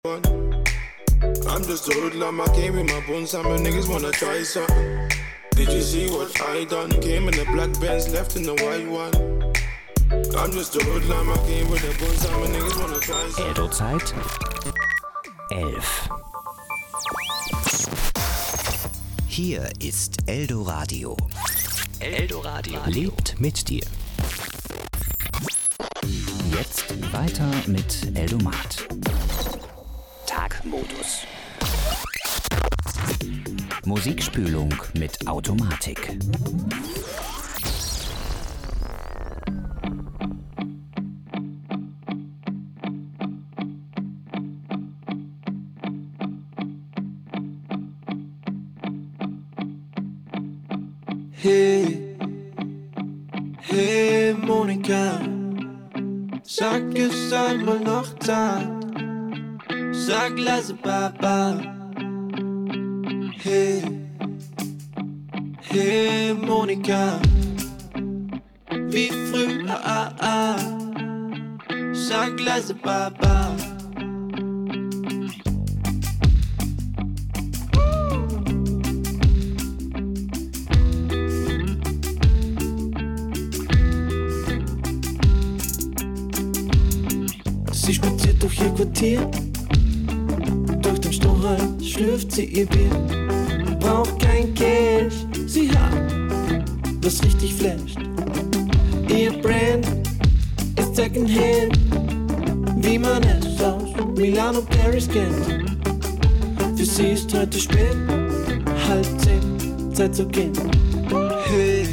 I'm just a hoodlum, I came with my buns and my niggas wanna try something. Did you see what I done? Came in the black Benz, left in the white one. I'm just a hoodlum, I came with the buns and my niggas wanna try something. Eldo-Zeit 11. Hier ist Eldoradio. Eldoradio lebt mit dir. Jetzt weiter mit Eldomat. Tagmodus. Musikspülung mit Automatik. Hey, hey Monika, sag es einmal noch Zeit, sag leise Baba. Hey, hey Monika, wie früher, sag leise Baba. Sie spaziert durch ihr Quartier, durch den Strohhalm schlürft sie ihr Bier. Braucht kein Cash, sie hat was richtig flasht. Ihr Brand ist Secondhand, wie man es aus Milano Paris kennt. Für sie ist heute spät, 9:30, Zeit zu gehen. Hey,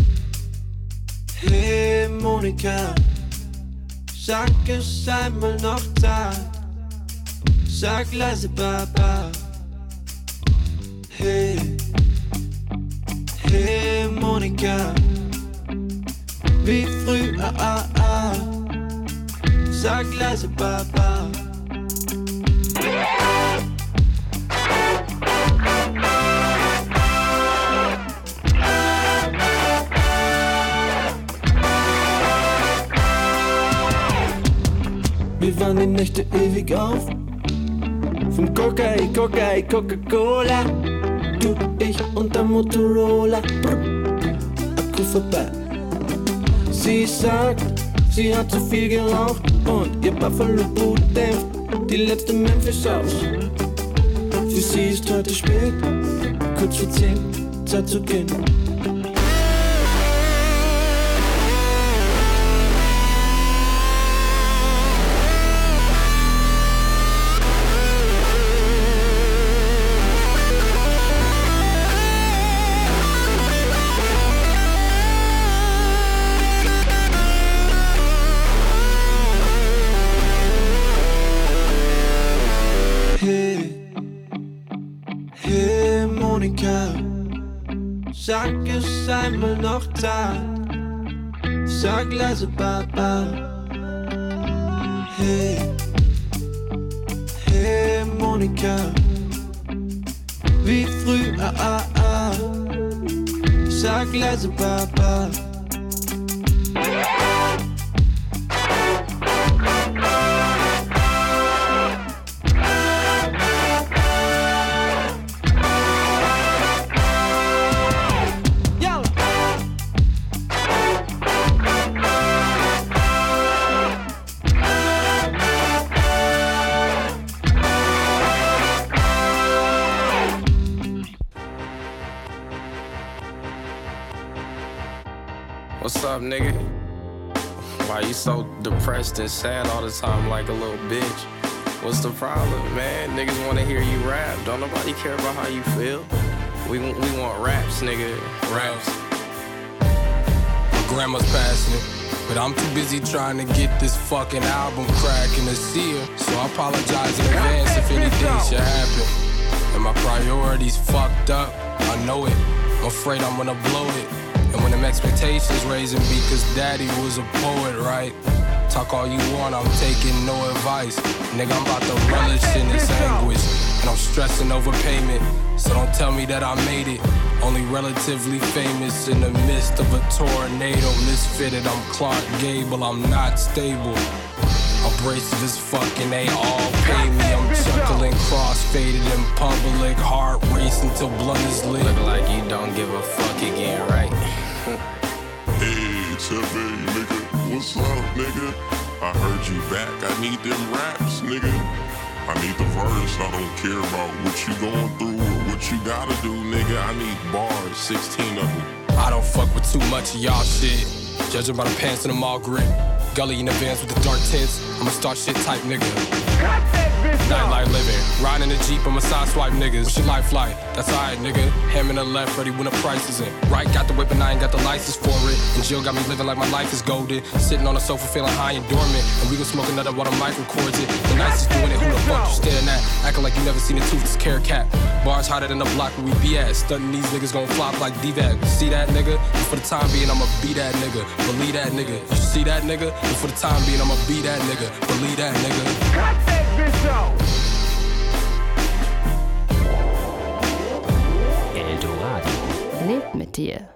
hey Monika, sag es einmal noch Zeit, sag leise Baba. Hey, hey Monika, wie früher, sag leise Baba. Wir waren die Nächte ewig auf, vom Coca-Cola, du, ich und der Motorola, Akku vorbei. Sie sagt, sie hat zu viel geraucht und ihr Buffalo-Boot dämpft die letzte Memphis aus. Für sie ist heute spät, kurz vor 10, Zeit zu gehen. Sag es einmal noch Zeit, sag leise Baba. Hey, hey Monika, wie früher, sag leise Baba. What's up, nigga? Why you so depressed and sad all the time like a little bitch? What's the problem, man? Niggas wanna hear you rap. Don't nobody care about how you feel. We want raps, nigga. Raps. My grandma's passing, but I'm too busy trying to get this fucking album cracking to see her. So I apologize in advance if anything should happen. And my priorities fucked up, I know it. I'm afraid I'm gonna blow it. And when them expectations raising me, cause daddy was a poet, right? Talk all you want, I'm taking no advice. Nigga, I'm about to relish in this anguish. And I'm stressing over payment, so don't tell me that I made it. Only relatively famous in the midst of a tornado. Misfitted, I'm Clark Gable, I'm not stable. Abrasive as fuck and they all pay me. I'm chuckling, cross-faded in public, heart racing till blood is lit. Look like you don't give a fuck again, right? Hey, Chubby, nigga, what's up, nigga? I heard you back, I need them raps, nigga. I need the verse, I don't care about what you going through or what you gotta do, nigga. I need bars, 16 of them. I don't fuck with too much of y'all shit. Judging by the pants and the mall grip. Gully in the vans with the dark tints. I'm a start shit type nigga. Nightlife living. Riding the Jeep, I'm a side swipe niggas. What's your life like? That's alright, nigga. Ham in the left, ready when the price is in. Right, got the whip and I ain't got the license for it. And Jill got me living like my life is golden. Sitting on the sofa feeling high and dormant. And we gon' smoke another while the mic records it. The nicest doing it, who the fuck you staring at? Acting like you never seen a toothless carrot cat. Bars hotter than the block where we be at. Stunting these niggas gon' flop like D-Vag. See that nigga? And for the time being, I'ma be that nigga. Believe that nigga. You see that nigga? And for the time being, I'ma be that nigga. Believe that nigga. Cut that bitch out! Eldoradio. Lebt mit dir.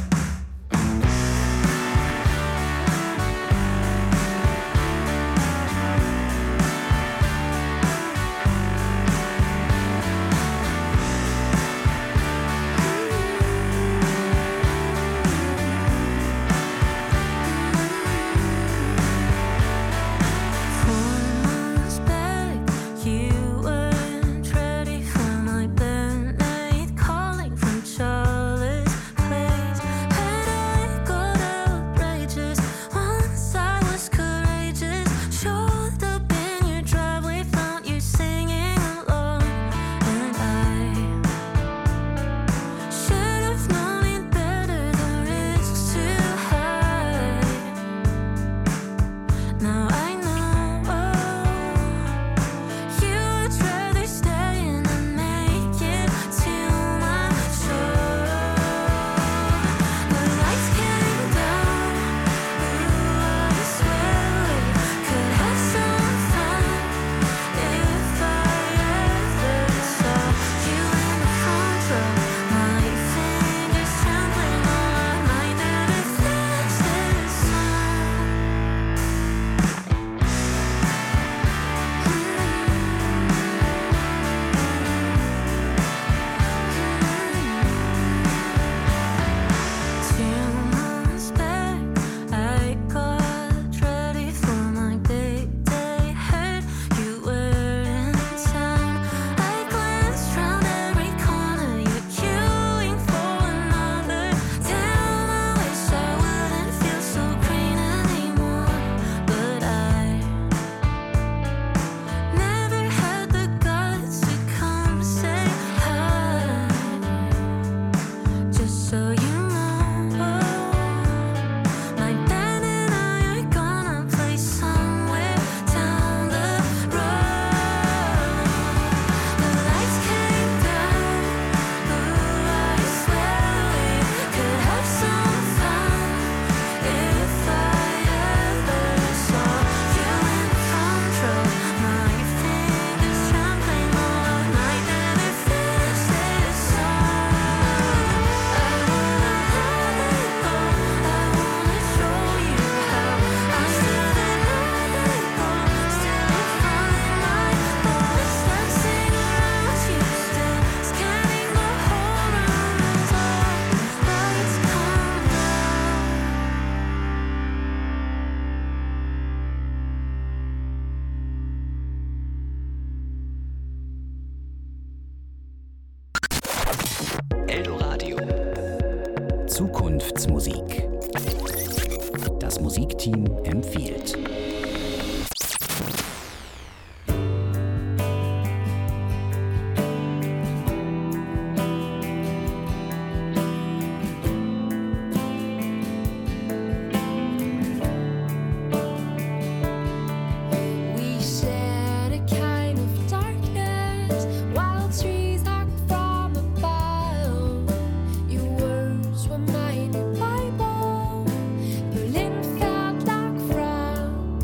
Eldoradio. Zukunftsmusik. Das Musikteam empfiehlt. Berlin fährt Lack frei.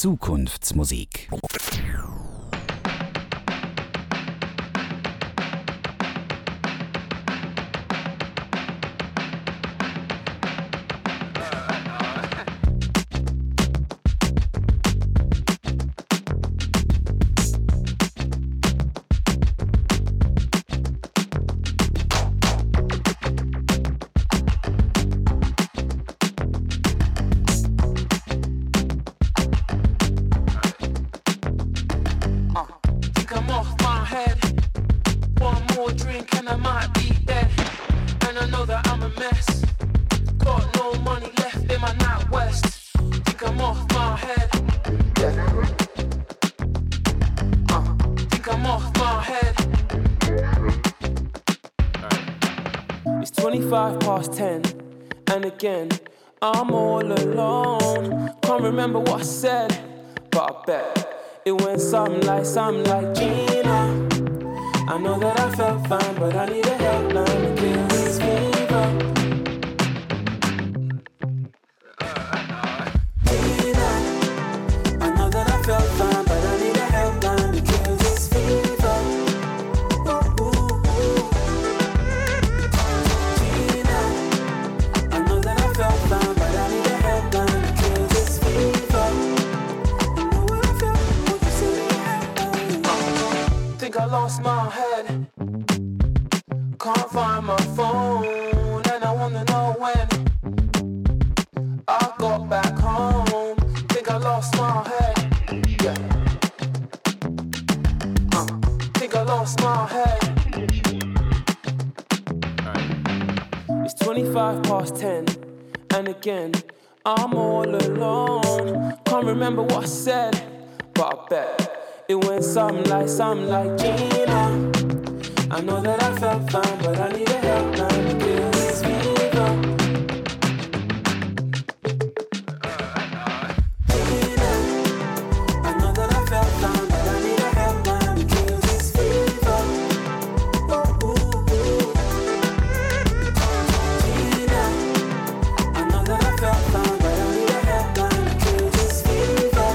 Zukunftsmusik. I'm all alone. Can't remember what I said, but I bet it went something like Gina. I know that I felt fine, but I need a helpline to kill this fever. Gina, I know that I felt fine, but I need a helpline to kill this fever. Ooh, ooh, ooh. Gina, I know that I felt fine. I lost my head, can't find my phone, and I wanna know when I got back home. Think I lost my head, yeah. Think I lost my head. It's 10:25, and again I'm all alone. Can't remember what I said, but I bet it went something like Gina. I know that I felt fine, but I need a helpline to kill this fever. Gina, I know that I felt fine, but I need a helpline to kill this fever. Ooh, ooh, ooh. Gina, I know that I felt fine, but I need a helpline to kill this fever.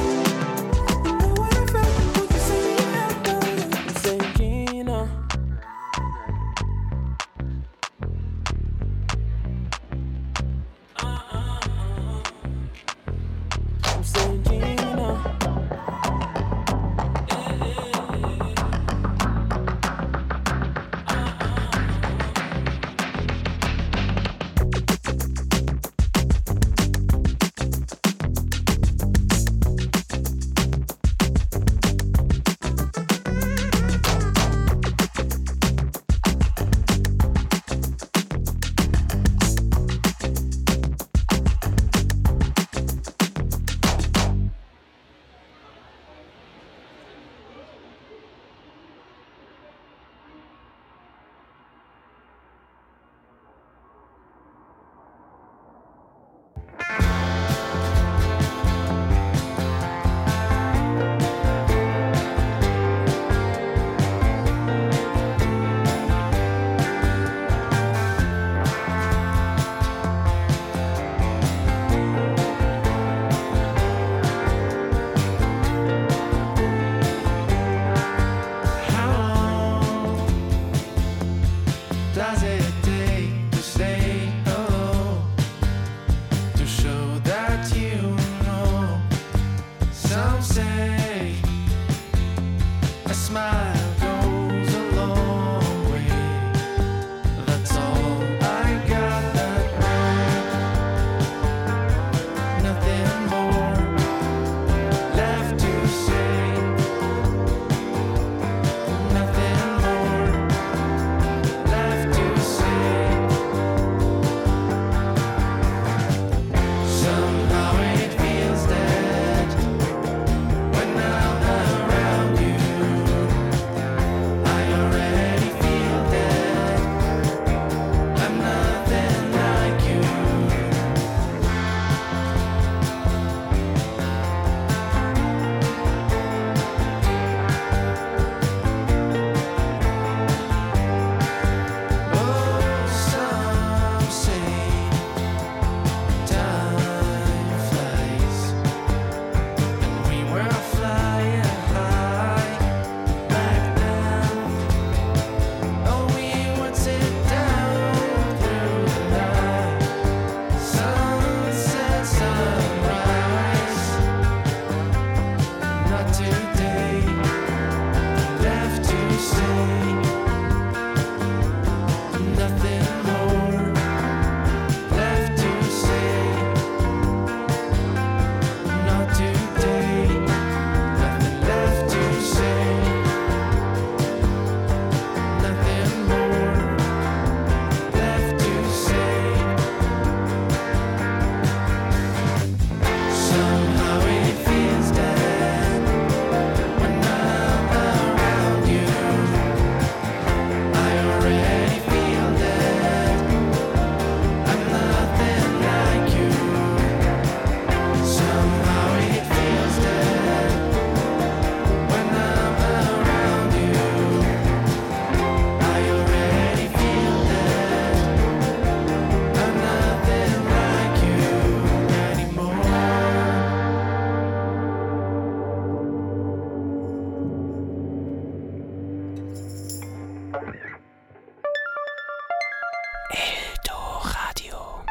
Eldoradio.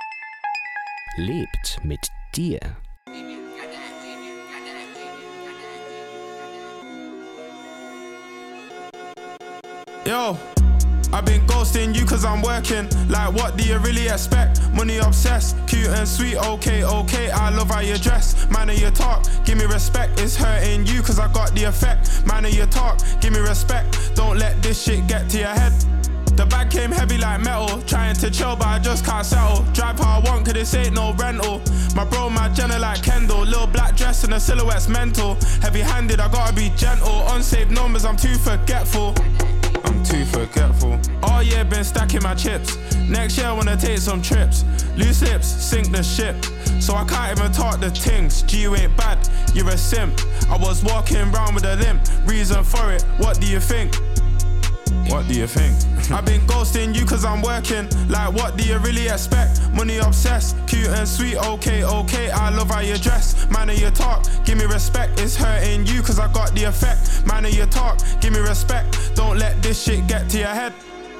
Lebt mit dir. Yo, I've been ghosting you cause I'm working. Like what do you really expect? Money obsessed, cute and sweet, okay, I love how you dress. Man of your talk, give me respect. It's hurting you cause I got the effect. Man of your talk, give me respect. Don't let this shit get to your head. The bag came heavy like metal. Trying to chill but I just can't settle. Drive how I want cause this ain't no rental. My bro, my Jenna like Kendall. Little black dress and the silhouette's mental. Heavy handed, I gotta be gentle. Unsaved numbers, I'm too forgetful. All year been stacking my chips. Next year I wanna take some trips. Loose lips, sink the ship. So I can't even talk the things. G, you ain't bad, you're a simp. I was walking round with a limp. Reason for it, what do you think? What do you think? I've been ghosting you cause I'm working. Like what do you really expect? Money obsessed, cute and sweet, okay, I love how you dress. Man of your talk, give me respect. It's hurting you cause I got the effect. Man of your talk, give me respect. Don't let this shit get to your head.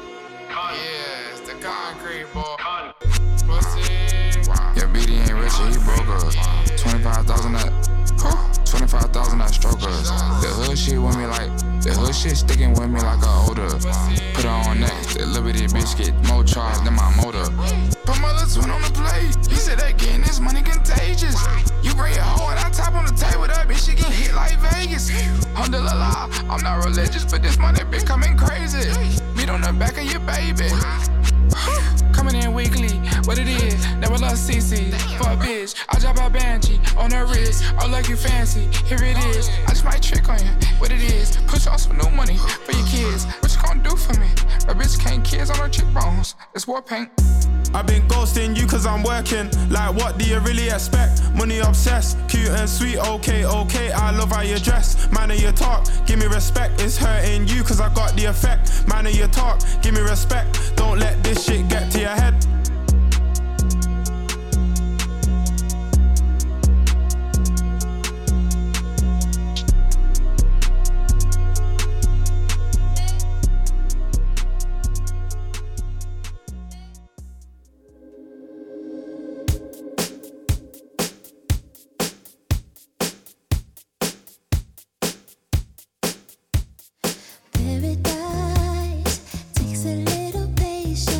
Yeah, it's the concrete boy. Pussy. Yeah, BD ain't rich, he broke us. 25,000 that 25,000 that stroke us. The hood shit with me like, the hood shit sticking with me like a odor. Put her on next, the Liberty bitch get more charged than my motor. Put my little twin on the plate, he said that getting this money contagious. You bring your hoe and I top on the table, that bitch she get hit like Vegas. Alhamdulillah, I'm not religious, but this money been coming crazy. Meet on the back of your baby. Coming in weekly, what it is, never love CC. For a bitch, I drop a Banshee on her wrist. Oh, look, you fancy, here it is. I just might trick on you, what it is. Push on some new money for your kids. What you gonna do for me? A bitch can't kiss on her cheekbones. It's war paint. I've been ghosting you cause I'm working. Like what do you really expect? Money obsessed, cute and sweet, okay, I love how you dress. Man of your talk, give me respect. It's hurting you cause I got the effect. Man of your talk, give me respect. Don't let this shit get to your head. Paradise takes a little patience.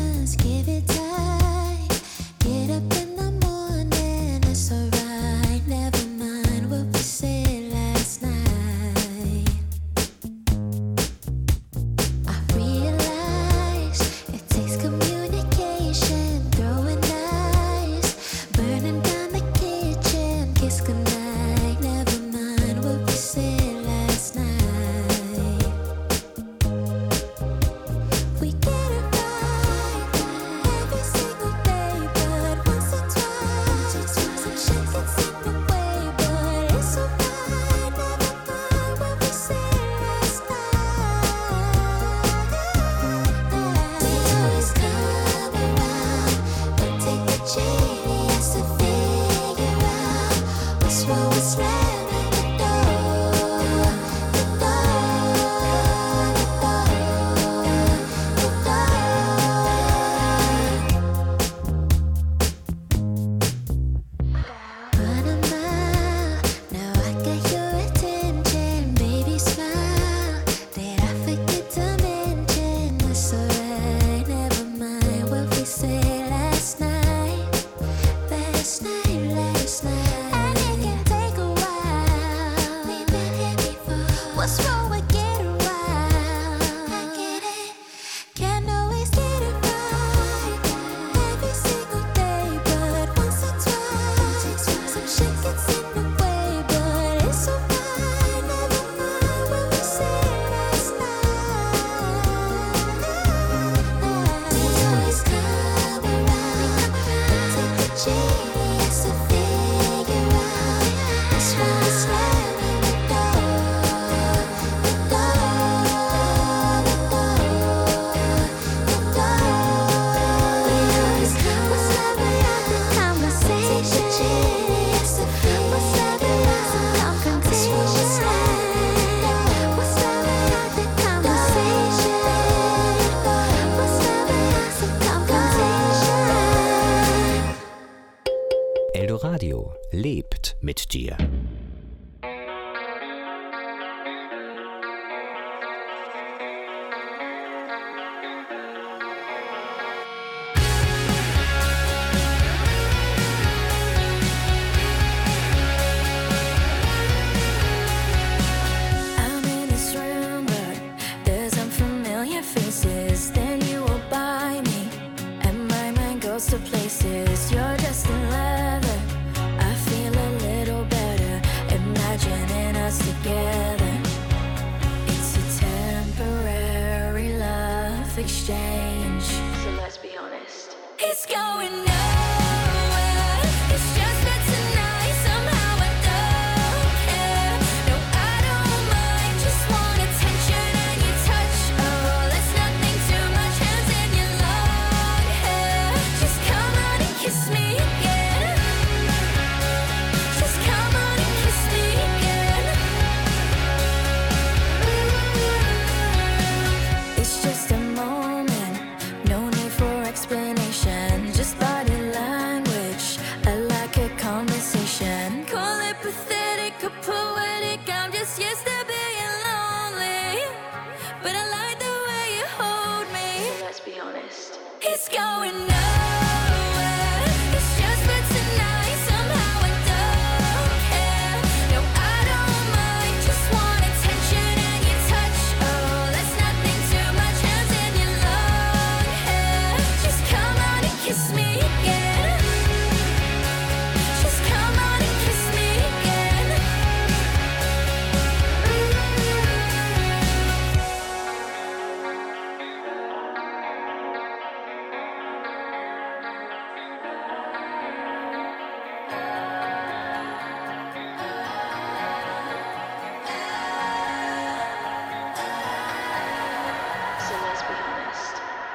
Radio lebt mit dir. To places you're just in leather. I feel a little better imagining us together. It's a temporary love exchange. So let's be honest. It's going nowhere. It's just for tonight. Somehow I don't care. No, I don't mind. Just want attention and your touch. Oh, that's nothing too much. Hands in your long hair. Just come on and kiss me again. Just come on and kiss me again. It's just a moment. No need for explanation. Just body language. I like a conversation. Call it pathetic or poetic. I'm just used to being lonely. But I like the way you hold me. So let's be honest. It's going nowhere. It's just for tonight. Somehow I don't care. No, I don't mind. Just want attention and your touch. Oh, that's nothing too much. Hands in your long hair. Just come on and kiss me again. Just come on and kiss me again. So let's be honest.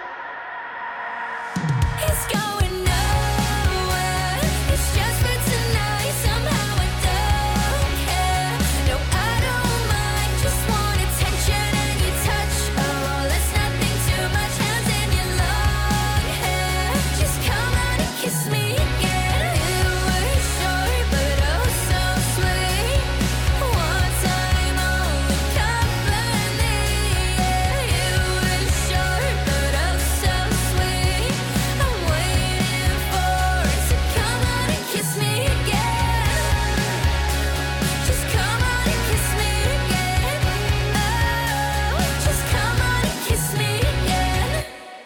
It's going nowhere. It's just for tonight. Somehow I don't care. No, I don't mind. Just want attention and your touch. Oh, that's nothing too much. Hands in your long hair. Just come on and kiss me again. It was short but oh so sweet. One time only company. Yeah, it was short but oh so sweet. I'm waiting for it to come on and kiss me again. Just come on and kiss me again. Oh, just come on and kiss me again.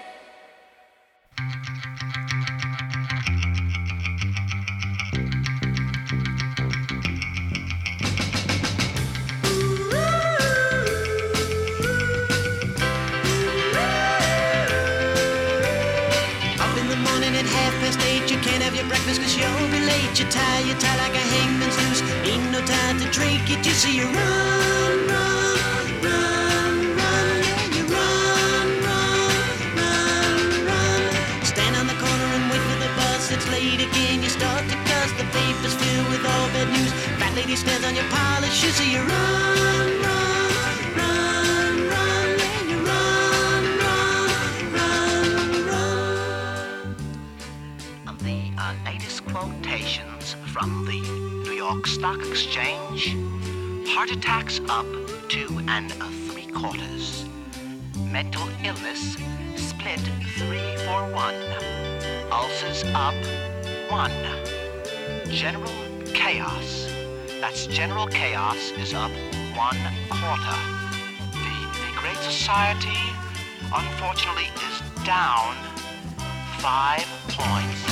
Up in the morning at 8:30, you can't have your breakfast cause you'll be late. You're tired like a hangman's noose. Ain't no time to drink it, you see you run, run, run, run. Yeah, you run, run, run, run. Stand on the corner and wait for the bus, it's late again. You start to cuss, the paper's filled with all bad news. Fat lady stares on your polished shoes, so you run, run, run, run. Yeah, you run, run, run, run. The latest quotations from the New York Stock Exchange. Heart attacks up 2 3/4. Mental illness split 3-1. Ulcers up 1. General chaos. That's general chaos is up 1/4. The Great Society, unfortunately, is down 5 points.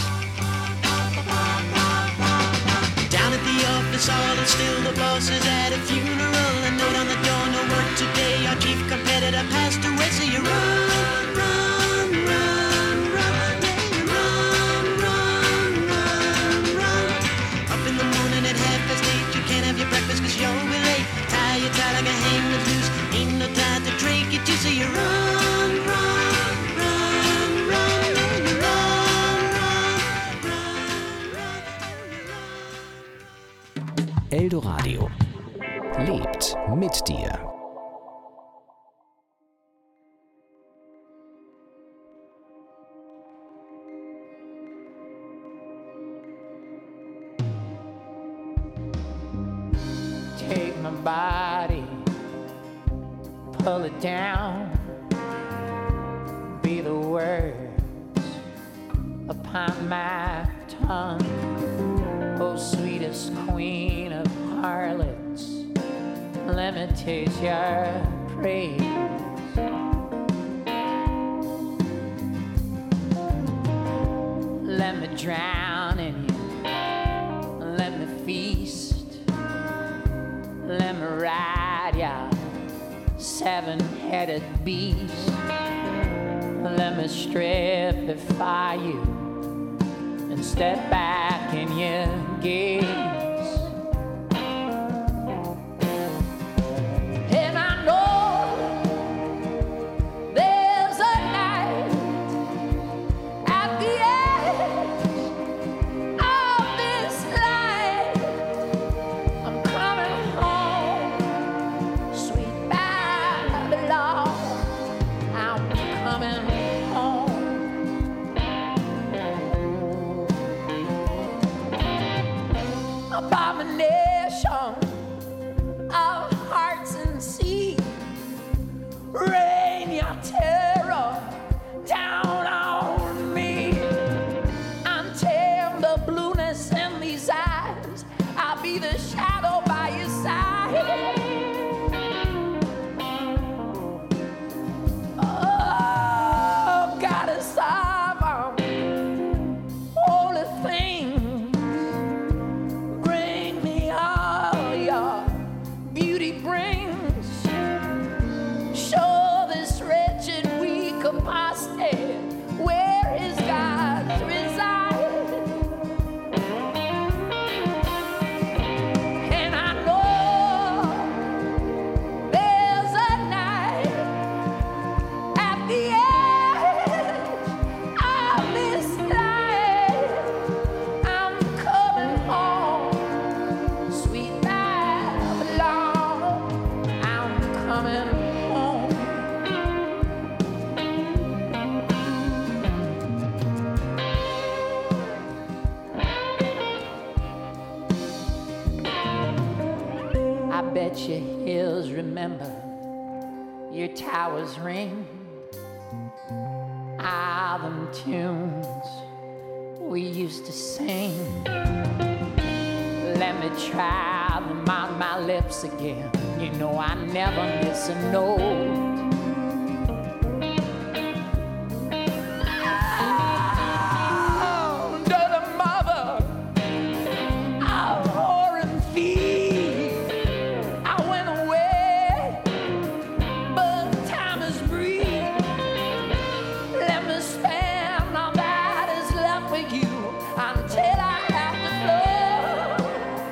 Down at the office, all is still. The boss is at a funeral. A note on the door, no work today. Our chief competitor passed away. So you run, run, run, run. Yeah, you run, run, run, run. Up in the morning at 8:30, you can't have your breakfast cause you'll be late. Tired like a hangman's noose. Ain't no time to drink it, you see you run, run, run, run. Yeah, you run, run, run, run. Eldoradio lebt mit dir. my body, pull it down, be the words upon my tongue. Oh, sweetest queen of harlots, let me taste your praise. Let me drown in you, let me feast, let me ride ya seven-headed beast. Let me stripify you and step back in your gaze. And I know there's a night at the end of this life. I'm coming home, sweet Babylon. I'm coming home. Abomination of hearts and sea, rain your terror down on me. Until the blueness in these eyes, I'll be the shadow by your side. Oh, goddess of holy things, bring me all your beauty brings. Show this wretched, weak apostate where his gods reside. And I know there's a night at the end of this life. I'm coming home, sweet Babylon. I'm coming home. I bet your hills remember, your towers ring. All them tunes we used to sing. Let me try them on my lips again. You know I never miss a note. Under the mother of whore and thief, I went away, but time is brief. Let me spend all that is left with you until I have to flow.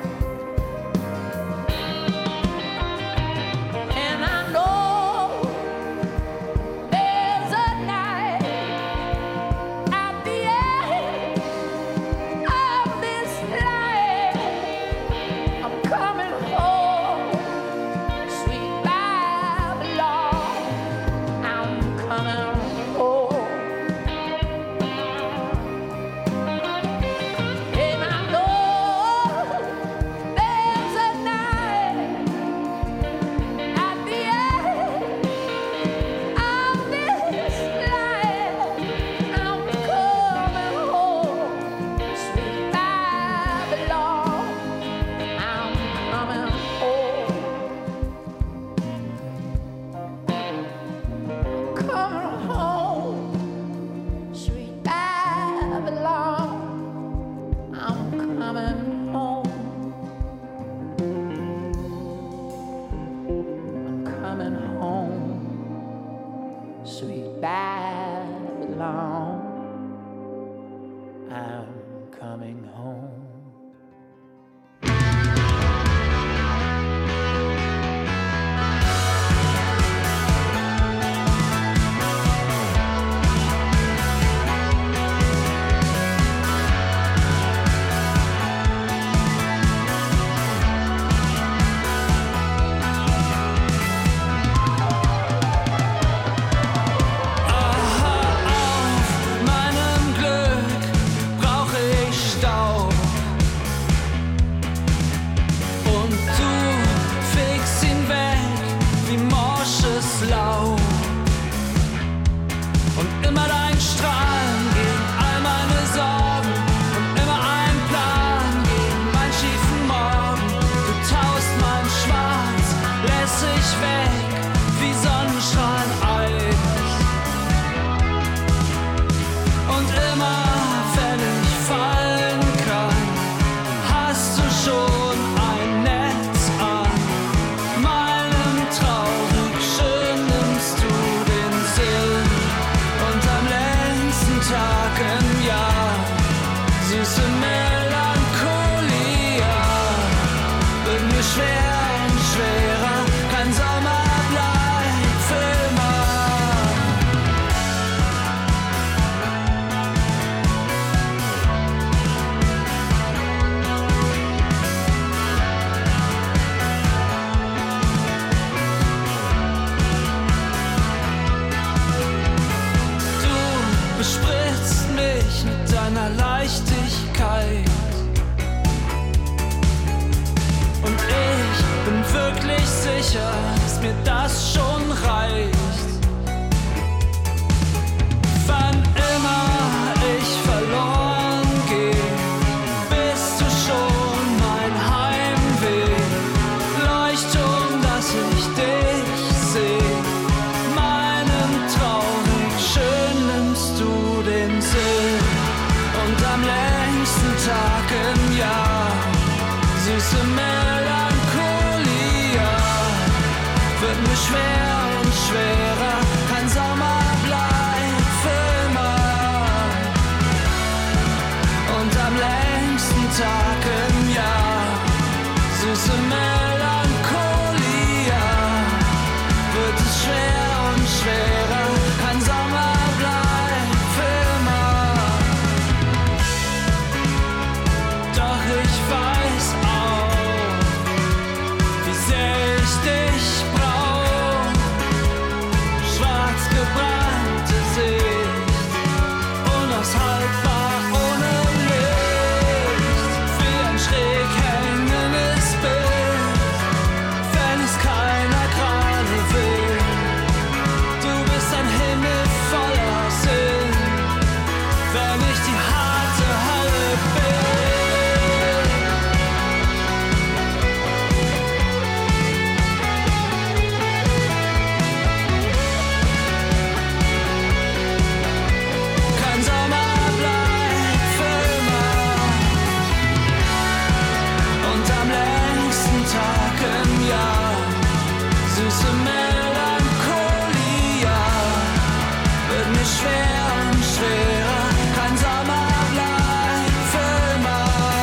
And I know there's a night at the end of this life. I'm coming home, sweet Babylon. I'm coming home. And I know there's a night at the end of this life. I'm coming home, sweet Babylon. I'm coming home. Coming home, sweet Babylon. I'm coming home. I'm coming home, sweet Babylon. I'm coming home. Meinem Glück brauche ich Staub. Tagen, ja, süße Melancholia wird mir schwer und schwerer, kein Sommer bleibt für immer. Du bespritzt mich mit deiner Leichtigkeit und ich bin wirklich sicher, dass mir das schon reicht. Wann immer ich verloren gehe, bist du schon mein Heimweg. Leuchtturm, dass ich dich sehe, meinen traurig schön nimmst du den Sinn. Und am längsten Tag im Jahr, süße Melancholia wird mir schwer und schwerer, kein Sommer bleibt für immer. Und am längsten Tag im Jahr, süße Melancholia wird es schwer und schwerer, kein Sommer bleibt für immer. Doch ich weiß auch, wie sehr ich dich brauch. Schwarz gebrannte Sicht, unaushaltbar ohne Licht, wie ein schräg hängendes Bild, wenn es keiner gerade will. Du bist ein Himmel voller Sinn, wenn ich die harte Hölle bin. Kein Sommer bleibt für immer. Und am längsten Tag im Jahr, süße Melancholia wird mir schwer und schwerer, kein Sommer bleibt für immer.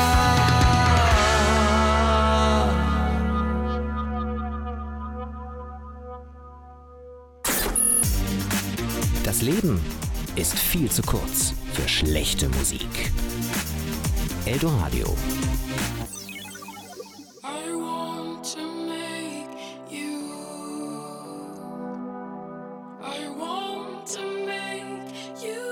Das Leben ist viel zu kurz für schlechte Musik. Eldoradio. I want to make you. I want to make you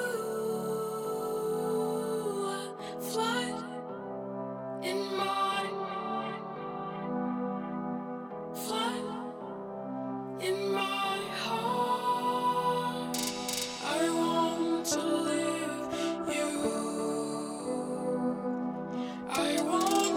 fly in my fly in my heart. I want to live you. I want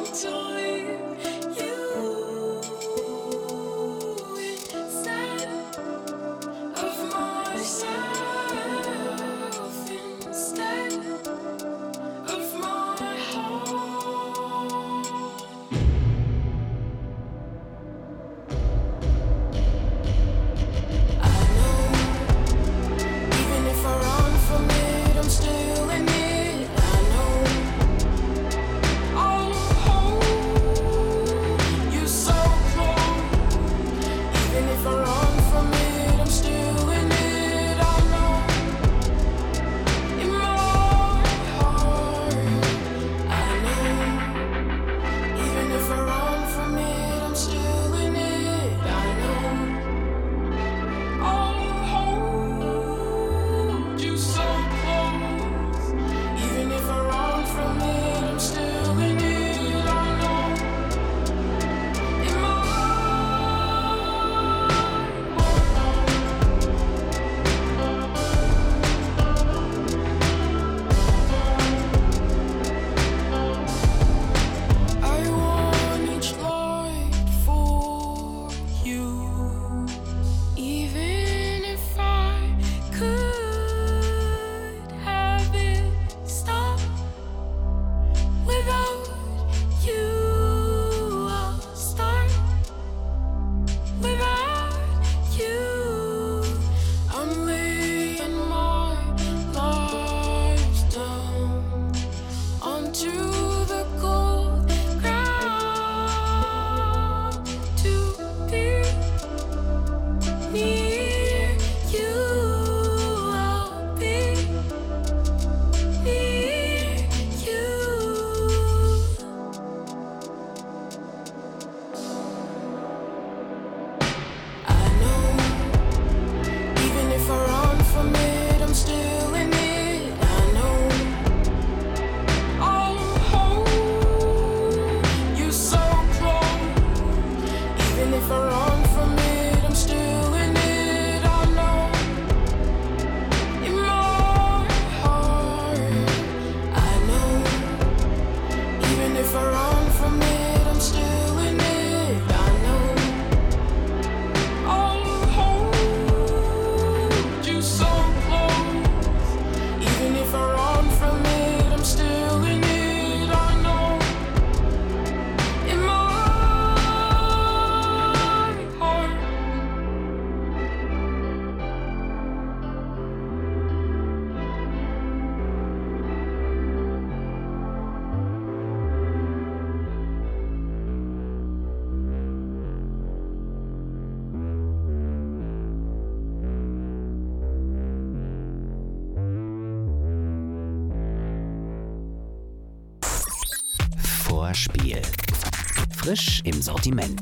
Vorspiel. Frisch im Sortiment.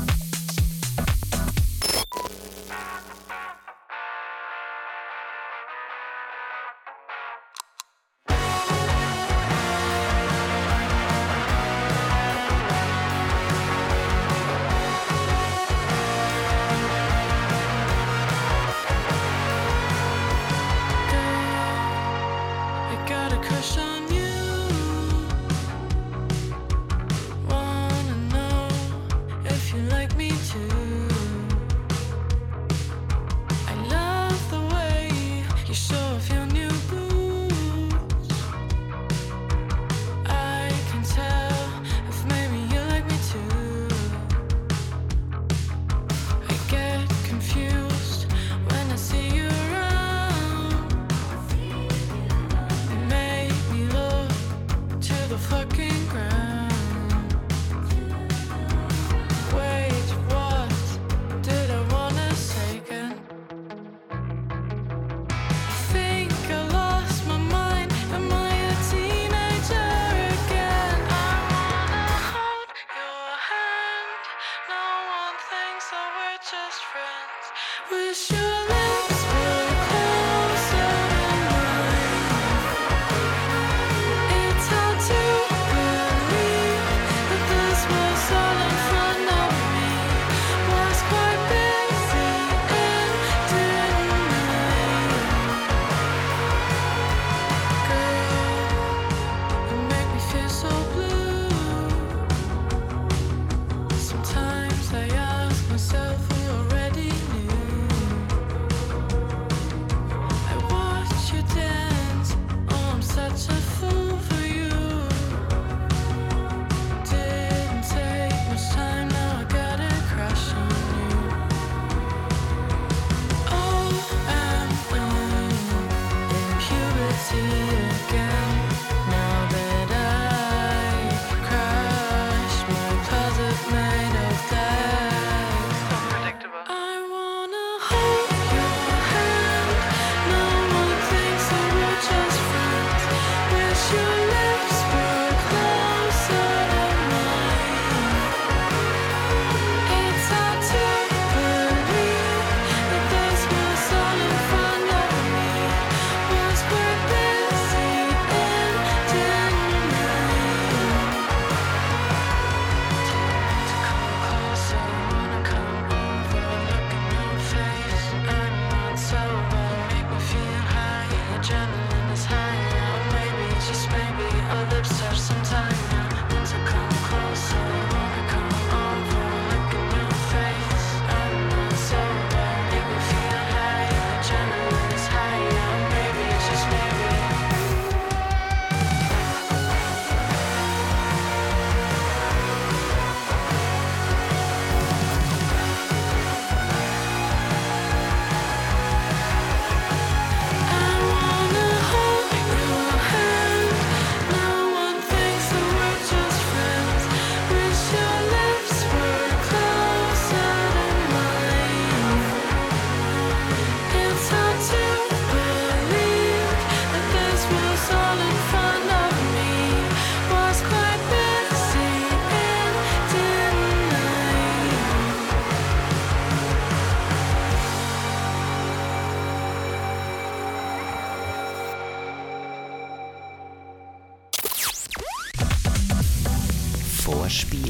Vorspiel.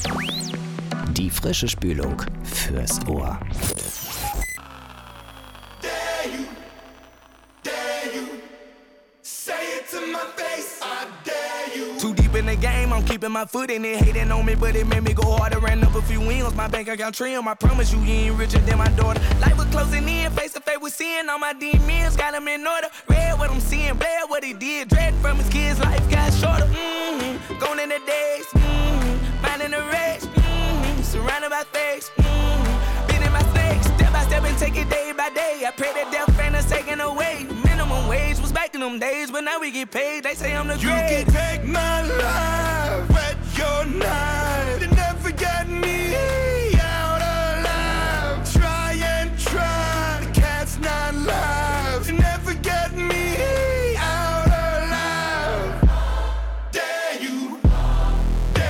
Die frische Spülung fürs Ohr. Too deep in the game, I'm keeping my foot in it. Hating on me, but it made me go harder. Ran up a few wins, my bank account trim. I promise you, he ain't richer than my daughter. Life was closing in, face to face with sin. All my demons got him in order. Read what I'm seeing, bad what he did. Dread from his kids, life got shorter. Going in the days, finding the rage. Surrounded by fakes, been in my snakes. Step by step and take it day by day. I pray that death ain't us taken away. Minimum wage was back in them days, but now we get paid. They say I'm the great. You can take my life, wet your knife. You never get me out alive. Try and try, the cat's not live. You never get me out alive. Dare you, dare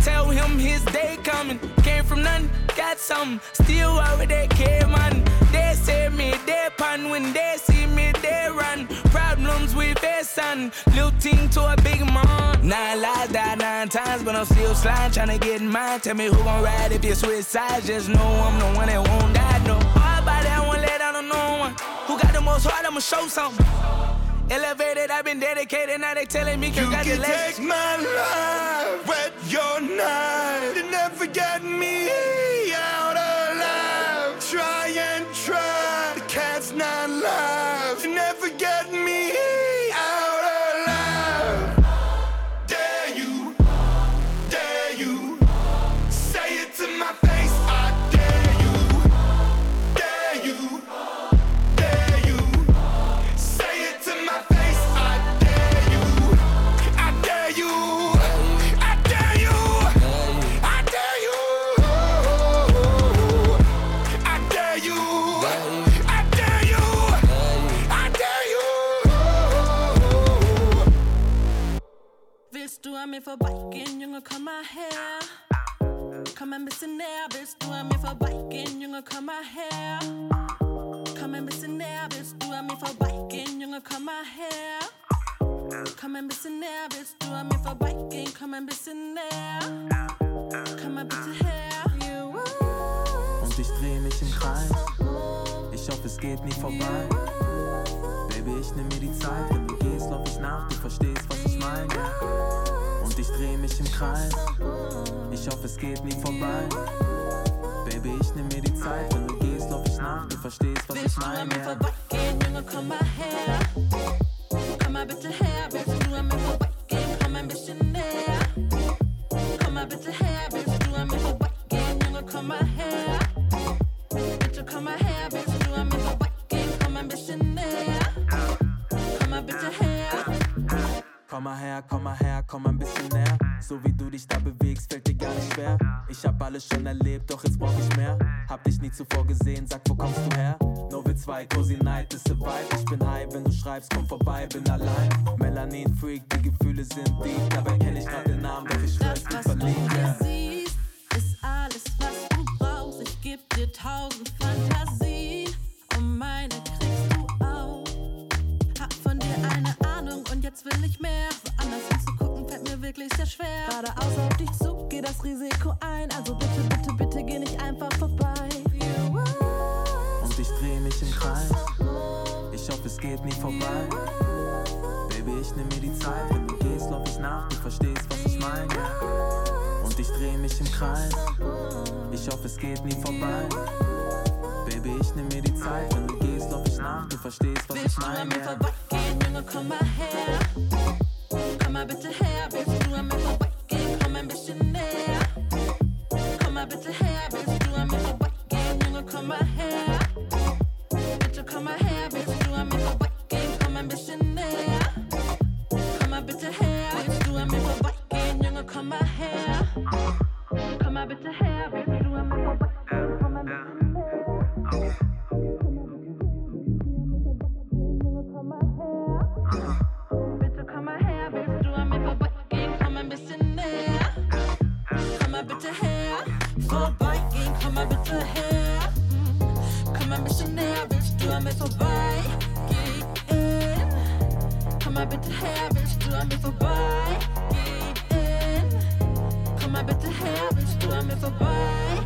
tell him his day coming. Came from nothing, got something. Still over there, care man. They say me, they pan. When they see me, they run. Problems with their son. Little team to a big man. 9 lives, died 9 times, but I'm still sliding, trying to get in mine. Tell me who gon' ride if you switch sides. Just know I'm the one that won't die, no. All about that, I won't let down on no one. Who got the most heart, I'ma show something. Elevated, I've been dedicated, now they telling me congratulations. You can take my life, wet your knife. You never get me out alive. Try and try, the cat's not live. You never get me out alive. Dare you, say it to my face. I dare you, say it to my face. I dare you, I dare you, I dare you, I dare you, I dare you, I dare you, I dare you. Willst du an mir vorbeigehen, Junge, komm mal her. Komm ein bisschen näher, willst du an mir vorbeigehen, Junge, komm mal her. Komm ein bisschen näher, willst du an mir vorbeigehen, Junge, komm mal her. Komm ein bisschen näher, willst du an mir vorbeigehen, komm ein bisschen näher. Komm mal bitte her. Und ich dreh mich im Kreis. Ich hoffe, es geht nie vorbei. Baby, ich nehm mir die Zeit. Wenn du gehst, lauf ich nach. Du verstehst, was ich meine. Und ich dreh mich im Kreis. Ich hoffe, es geht nie vorbei. Baby, ich nehm mir die Zeit. Wenn du gehst, lauf ich nach. Du verstehst, was ich meine. Willst du an mir vorbeigehen, Junge, komm mal her. Komm mal bitte her, willst du an mir vorbeigehen, komm ein bisschen näher. Komm mal bitte her, willst du an mir vorbeigehen, Junge, komm mal her. Bitte komm mal her, willst du an mir vorbeigehen, komm ein bisschen näher. Komm mal bitte her. Komm mal her, komm ein bisschen näher. So wie du dich da bewegst, fällt dir gar nicht schwer. Ich hab alles schon erlebt, doch jetzt brauch ich mehr. Hab dich nie zuvor gesehen, sag, wo kommst du her? Nur wir zwei, cozy night is a vibe. Ich bin high, wenn du schreibst, komm vorbei, bin allein. Melanin-Freak, die Gefühle sind deep. Dabei kenn ich grad den Namen, doch ich schwör, ich bin verliebt, yeah. Siehst, ist alles, was du brauchst. Ich geb dir 1000 Fantasien und meine kriegst du auch. Hab von dir eine Ahnung und jetzt will ich mehr. Woanders hinzugucken fällt mir wirklich sehr schwer. Geradeaus auf dich zu, geh das Risiko ein. Also bitte, bitte, bitte geh nicht einfach vorbei. Und ich dreh mich im Kreis. Ich hoffe, es geht nie vorbei. Baby, ich nehm mir die Zeit. Wenn du gehst, lauf ich nach. Du verstehst, was ich meine. Und ich dreh mich im Kreis. Ich hoffe, es geht nie vorbei. Baby, ich nehm mir die Zeit. Wenn du gehst, lauf ich nach. Du verstehst, was ich meine. Willst du an mir vorbeigehen, Junge, komm mal her. Komm mal bitte her, willst du an mir vorbeigehen, komm ein bisschen näher. Komm mal bitte her, willst du an mir vorbeigehen, Junge, komm mal her. Bitte komm mal her, willst du an mir vorbeigehen, komm ein bisschen näher. Komm mal bitte her, willst du an mir vorbeigehen, Junge, komm mal her. Komm mal bitte her, willst du an mir vorbeigehen, komm ein bisschen näher. Bitte komm mal her, willst du an mir vorbeigehen, komm ein bisschen näher. Komm mal bitte her, vorbeigehen, komm mal bitte her. Komm mal ein bisschen näher, willst du an mir vorbeigehen. Komm mal bitte her, willst du an mir vorbeigehen. Komm mal bitte her, willst du an mir vorbeigehen.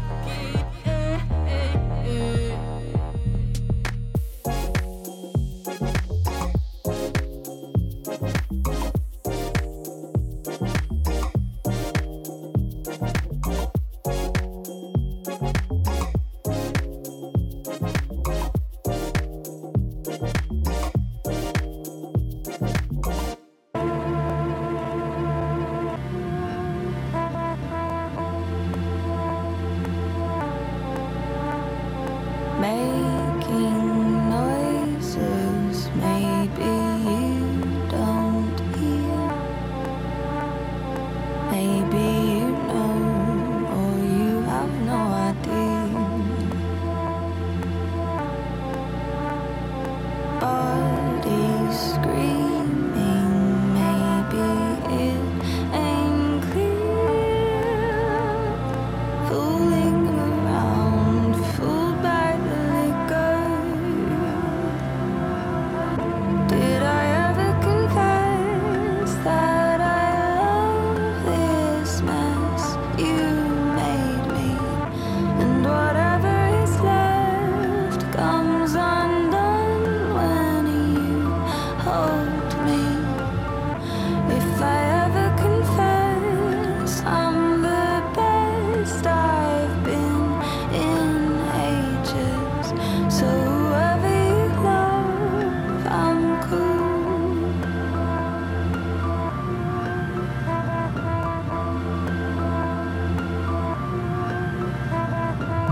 Making noises maybe you don't hear. Maybe you know or you have no idea. Bodies screaming, maybe it ain't clear.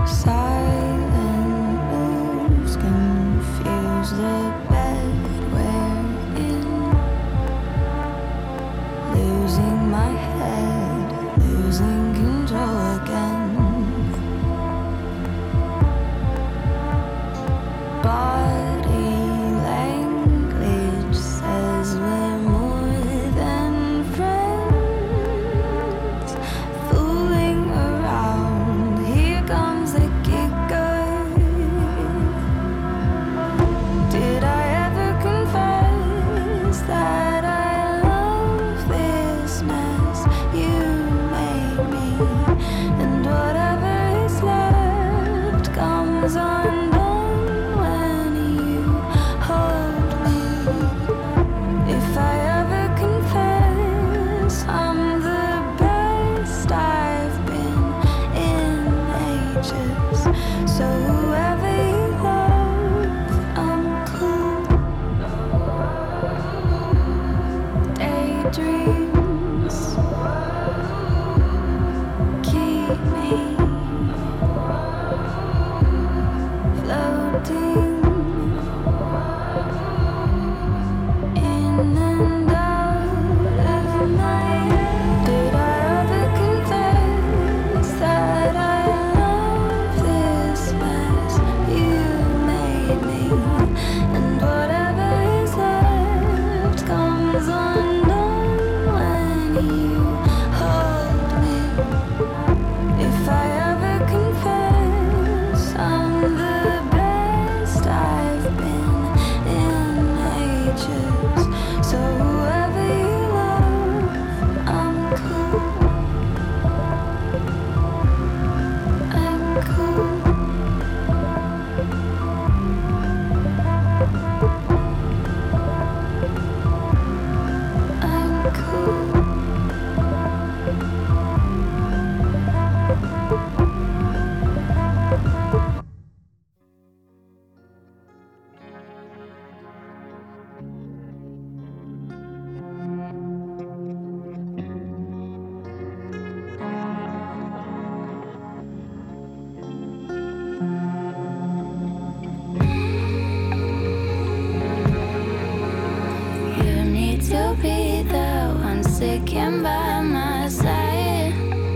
sticking by my side,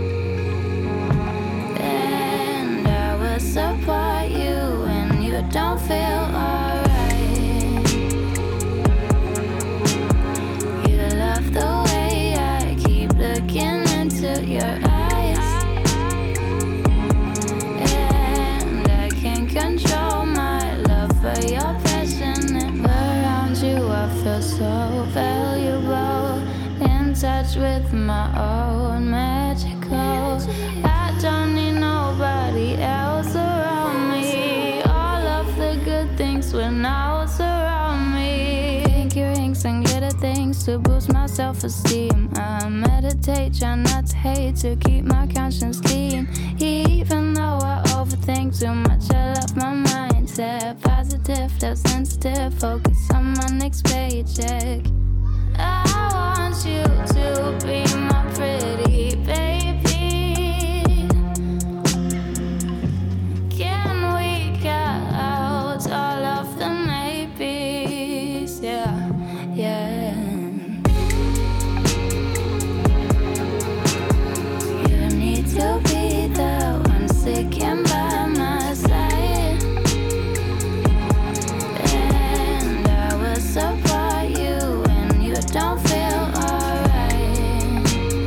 and I will support you when you don't feel alright. You love the way I keep looking into your eyes, and I can't control my love for your passion. And around you I feel so valuable, in touch with my own magical. I don't need nobody else around me. All of the good things will now surround me. Pinky rings and glitter things to boost my self-esteem. I meditate, try not to hate, to keep my conscience clean. Even though I overthink too much, I love my mindset positive, that's sensitive, focus on my next paycheck. I want you to be my pretty baby. Can we cut out all of the maybes? Yeah, yeah. You need to be the one sticking by my side, and I will support you. Don't feel alright.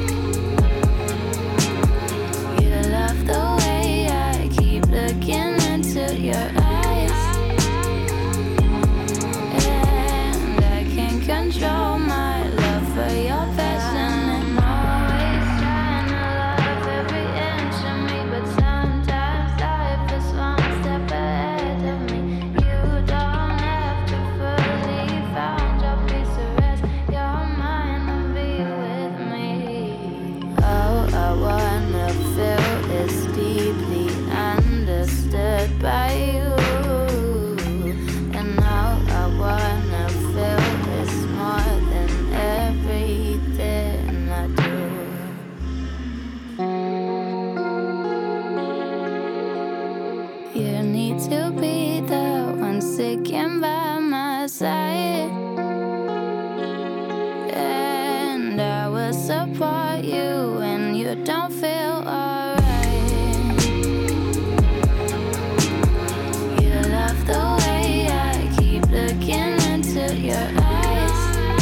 sticking by my side, and I will support you when you don't feel alright. You love the way I keep looking into your eyes,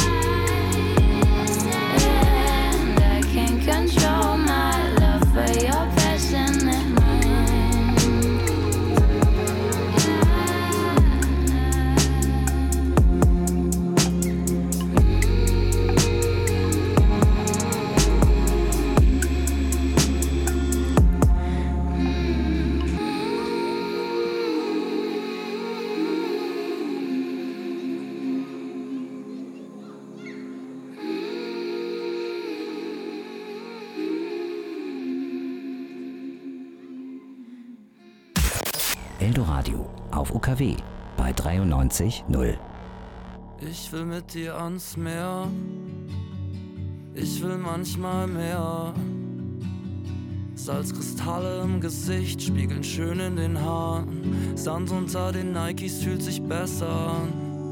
and I can't control my love for your passionate mind. Eldoradio auf UKW bei 93.0. Ich will mit dir ans Meer, ich will manchmal mehr. Salzkristalle im Gesicht spiegeln schön in den Haaren. Sand unter den Nikes fühlt sich besser an.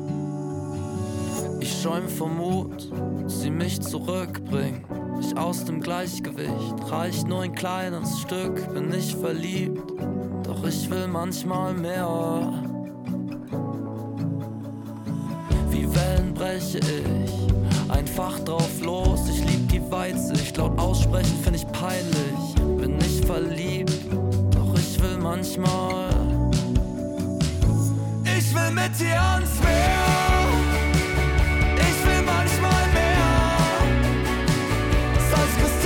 Ich schäume vom Mut, sie mich zurückbringt, mich aus dem Gleichgewicht. Reicht nur ein kleines Stück, bin ich verliebt, doch ich will manchmal mehr. Wie Wellen breche ich einfach drauf los. Ich lieb die Weitsicht, laut aussprechen find ich peinlich. Bin nicht verliebt, doch ich will manchmal. Ich will mit dir ans Meer.